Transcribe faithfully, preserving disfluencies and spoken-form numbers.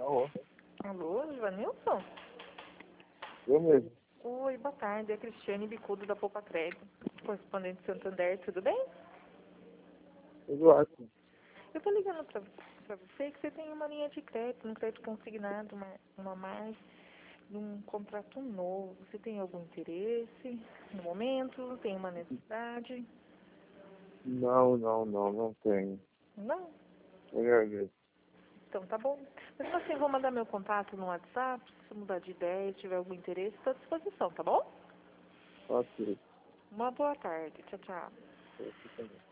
Alô? Alô, Ivanilson? Eu mesmo. Oi, boa tarde. É a Cristiane Bicudo da Poupa Crédito, correspondente de Santander. Tudo bem? Tudo ótimo. Eu tô ligando pra, pra você que você tem uma linha de crédito, um crédito consignado, uma, uma mais, num contrato novo. Você tem algum interesse no momento? Tem uma necessidade? Não, não, não, não tenho. Não? Eu agradeço. Então tá bom. Mas assim, eu vou mandar meu contato no WhatsApp. Se mudar de ideia, tiver algum interesse, estou à disposição, tá bom? Ok. Uma boa tarde. Tchau, tchau. Eu também.